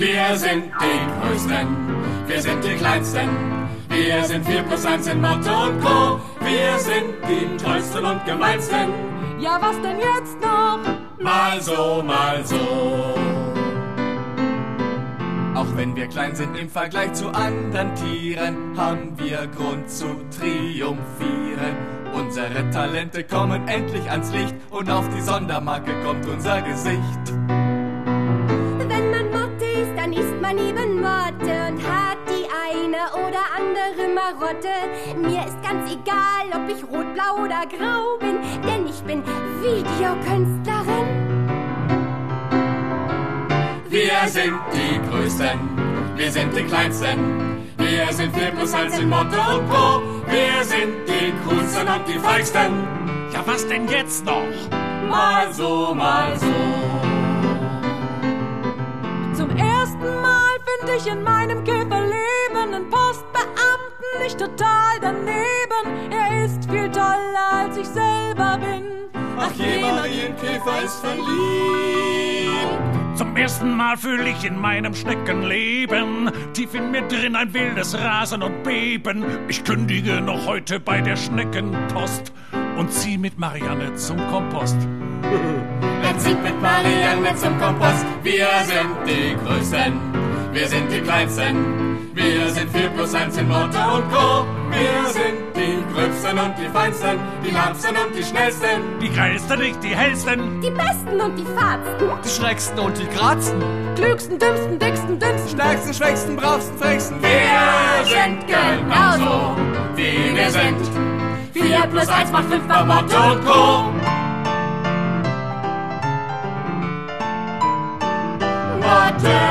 Wir sind die Größten, wir sind die Kleinsten. Wir sind 4 plus 1 in Motto und Co. Wir sind die Tollsten und Gemeinsten. Ja, was denn jetzt noch? Mal so, mal so. Auch wenn wir klein sind im Vergleich zu anderen Tieren, haben wir Grund zu triumphieren. Unsere Talente kommen endlich ans Licht und auf die Sondermarke kommt unser Gesicht. Wenn man Motte ist, dann ist man eben Motte und hat die eine oder andere Marotte. Mir ist ganz egal, ob ich rot, blau oder grau bin, denn ich bin Videokünstlerin. Wir sind die Größten, wir sind die Kleinsten. Wir sind 4 plus 1 in Motto und Co. Wir sind die Coolsten und die Feigsten. Ja, was denn jetzt noch? Mal so, mal so. Zum ersten Mal finde ich in meinem Käferleben einen Postbeamten nicht total daneben. Er ist viel toller, als ich selber bin. Ach je, Marienkäfer ist verliebt. Zum ersten Mal fühle ich in meinem Schneckenleben tief in mir drin ein wildes Rasen und Beben. Ich kündige noch heute bei der Schneckenpost und zieh mit Marianne zum Kompost. Er zieht mit Marianne zum Kompost. Wir sind die Größten, wir sind die Kleinsten. Wir sind 4 plus 1 in Motto und Co. Wir sind die Gröbsten und die Feinsten, die Labsten und die Schnellsten. Die geilsten, nicht die hellsten. Die Besten und die Fahrsten. Die Schrecksten und die Grazten. Klügsten, dümmsten, dicksten, dünnsten. Stärksten, schwächsten, bravsten, frechsten. Wir sind genauso, wie wir sind. 4 plus 1 macht 5 mal Motto und Co. Motto